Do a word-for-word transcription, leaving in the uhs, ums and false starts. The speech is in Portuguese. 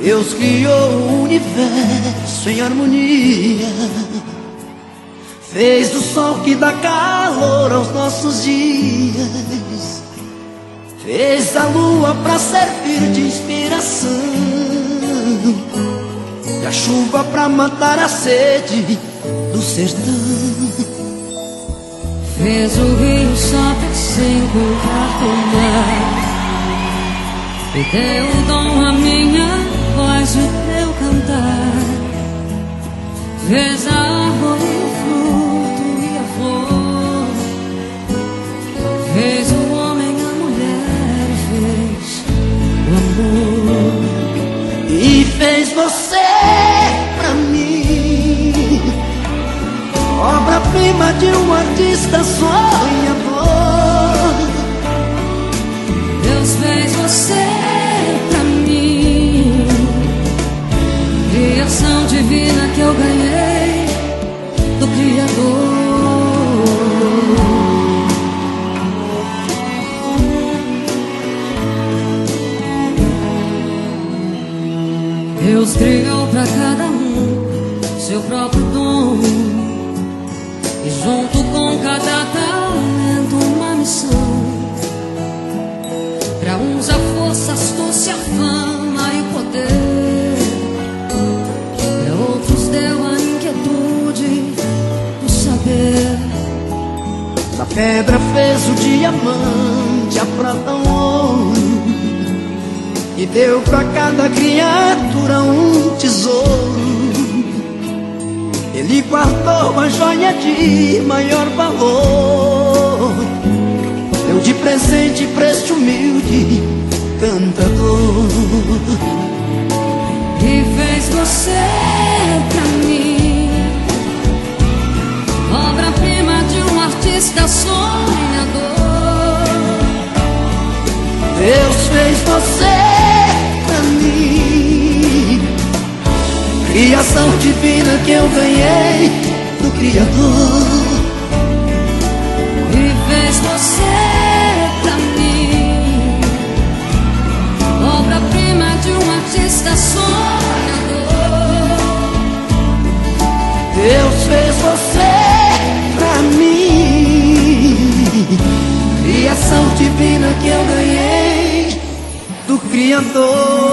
Deus criou o universo em harmonia, fez do sol que dá calor aos nossos dias, fez a lua pra servir de inspiração e a chuva pra matar a sede do sertão. Fez o rio só pra se encontrar com o mar, e deu o dom a minha voz e o teu cantar. Fez a árvore, o fruto e a flor, fez o homem, a mulher, fez o amor. E fez você pra mim, obra-prima de um artista sonhador. Deus fez você pra mim, criação divina que eu ganhei do Criador. Deus criou pra cada um seu próprio dom, e junto com cada talento uma missão. Pra uns a força, a astúcia, a fama e o poder, pra outros deu a inquietude do saber. Da pedra fez o diamante, a prata, o ouro, e deu pra cada criatura um tesouro. Ele guardou a joia de maior valor, deu de presente pra este humilde cantador. E fez você pra mim, obra-prima de um artista sonhador. Deus fez você pra mim, criação divina que eu ganhei do Criador. E fez você pra mim, obra-prima de um artista sonhador. Deus fez você pra mim, criação divina que eu ganhei do Criador.